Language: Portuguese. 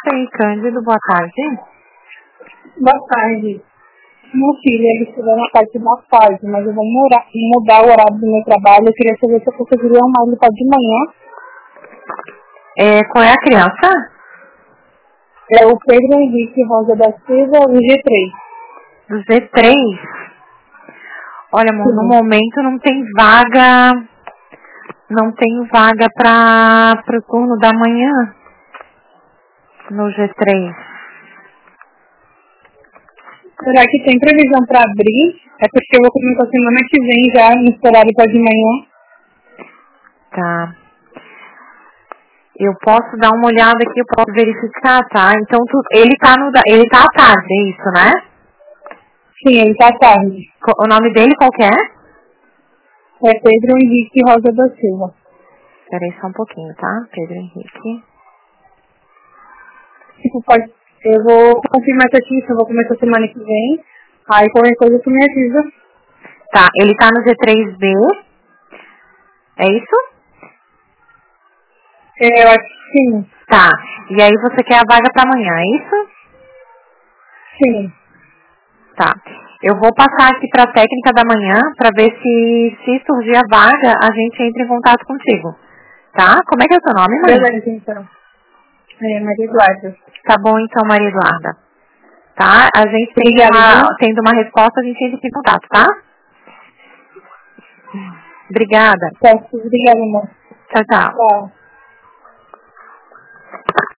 Oi, Cândido, boa tarde. Boa tarde. Meu filho, ele estudou na parte da tarde, mas eu vou mudar o horário do meu trabalho. Eu queria saber se eu conseguiria arrumar ele para de manhã. Qual é a criança? É o Pedro Henrique Rosa da Silva, o G3. Do Z3? Olha, amor, no momento não tem vaga. Não tem vaga para o turno da manhã no G3. Será que tem previsão para abrir? É porque eu vou começar semana que vem já no horário para de manhã. Tá. Eu posso dar uma olhada aqui, eu posso verificar, tá? Então, ele tá à tarde, é isso, né? Sim, ele tá à tarde. O nome dele qual que é? É Pedro Henrique Rosa da Silva. Espera aí só um pouquinho, tá? Pedro Henrique. Tipo, eu vou confirmar essa aqui, eu vou começar semana que vem. Aí qualquer coisa tu me avisa. Tá, ele tá no Z3B. É isso? Eu acho que sim. Tá. E aí você quer a vaga pra amanhã, é isso? Sim. Tá. Eu vou passar aqui pra técnica da manhã pra ver se surgir a vaga, a gente entra em contato contigo. Tá? Como é que é o seu nome, mãe? Beleza, então. Maria Eduarda. Tá bom, então, Maria Eduarda. Tá? A gente tendo uma resposta, a gente entra em contato, tá? Obrigada. Obrigada, amor. Tchau, tchau. Tchau.